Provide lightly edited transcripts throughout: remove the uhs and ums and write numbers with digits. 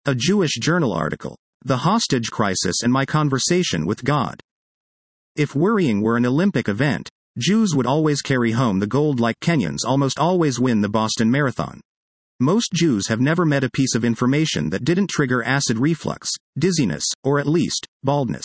A Jewish journal article. The Hostage Crisis and My Conversation with God. If worrying were an Olympic event, Jews would always carry home the gold like Kenyans almost always win the Boston Marathon. Most Jews have never met a piece of information that didn't trigger acid reflux, dizziness, or at least, baldness.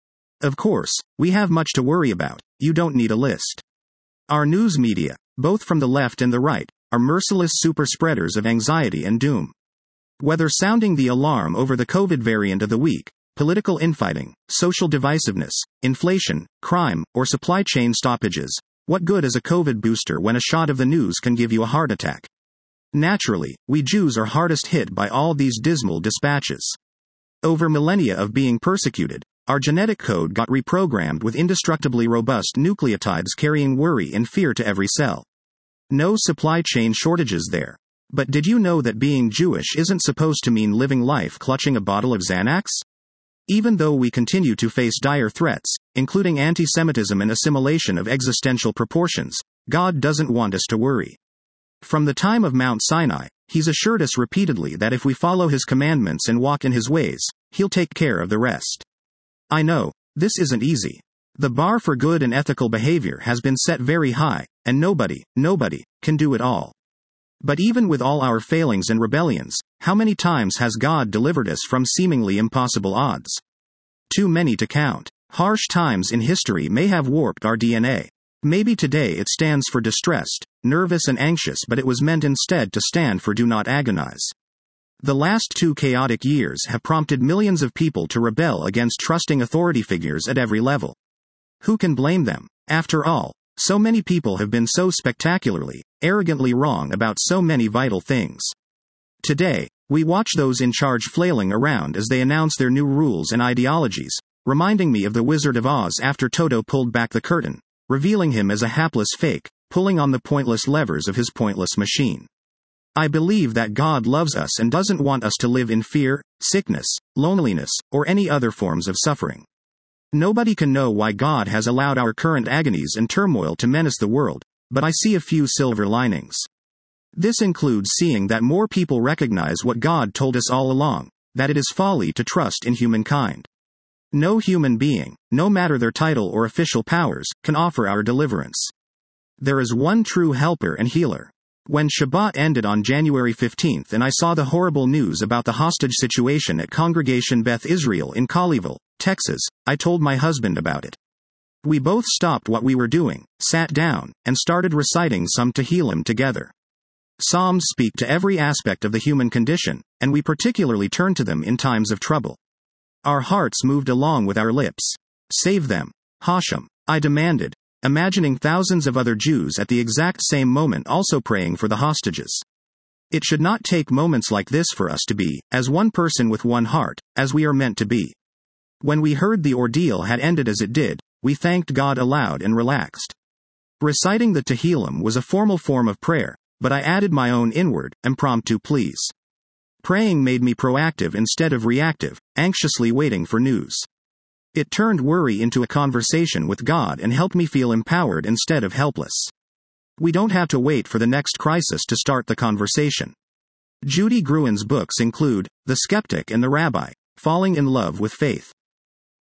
Of course, we have much to worry about. You don't need a list. Our news media, both from the left and the right, are merciless super spreaders of anxiety and doom. Whether sounding the alarm over the COVID variant of the week, political infighting, social divisiveness, inflation, crime, or supply chain stoppages, what good is a COVID booster when a shot of the news can give you a heart attack? Naturally, we Jews are hardest hit by all these dismal dispatches. Over millennia of being persecuted, our genetic code got reprogrammed with indestructibly robust nucleotides carrying worry and fear to every cell. No supply chain shortages there. But did you know that being Jewish isn't supposed to mean living life clutching a bottle of Xanax? Even though we continue to face dire threats, including anti-Semitism and assimilation of existential proportions, God doesn't want us to worry. From the time of Mount Sinai, He's assured us repeatedly that if we follow His commandments and walk in His ways, He'll take care of the rest. I know, this isn't easy. The bar for good and ethical behavior has been set very high, and nobody can do it all. But even with all our failings and rebellions, how many times has God delivered us from seemingly impossible odds? Too many to count. Harsh times in history may have warped our DNA. Maybe today it stands for distressed, nervous and anxious, but it was meant instead to stand for do not agonize. The last 2 chaotic years have prompted millions of people to rebel against trusting authority figures at every level. Who can blame them? After all, so many people have been so spectacularly, arrogantly wrong about so many vital things. Today, we watch those in charge flailing around as they announce their new rules and ideologies, reminding me of the Wizard of Oz after Toto pulled back the curtain, revealing him as a hapless fake, pulling on the pointless levers of his pointless machine. I believe that God loves us and doesn't want us to live in fear, sickness, loneliness, or any other forms of suffering. Nobody can know why God has allowed our current agonies and turmoil to menace the world, but I see a few silver linings. This includes seeing that more people recognize what God told us all along, that it is folly to trust in humankind. No human being, no matter their title or official powers, can offer our deliverance. There is one true helper and healer. When Shabbat ended on January 15th and I saw the horrible news about the hostage situation at Congregation Beth Israel in Colleyville, Texas, I told my husband about it. We both stopped what we were doing, sat down, and started reciting some Tehillim together. Psalms speak to every aspect of the human condition, and we particularly turn to them in times of trouble. Our hearts moved along with our lips. Save them, Hashem, I demanded, imagining thousands of other Jews at the exact same moment also praying for the hostages. It should not take moments like this for us to be, as one person with one heart, as we are meant to be. When we heard the ordeal had ended as it did, we thanked God aloud and relaxed. Reciting the Tehillim was a formal form of prayer, but I added my own inward, impromptu pleas. Praying made me proactive instead of reactive, anxiously waiting for news. It turned worry into a conversation with God and helped me feel empowered instead of helpless. We don't have to wait for the next crisis to start the conversation. Judy Gruen's books include The Skeptic and the Rabbi, Falling in Love with Faith.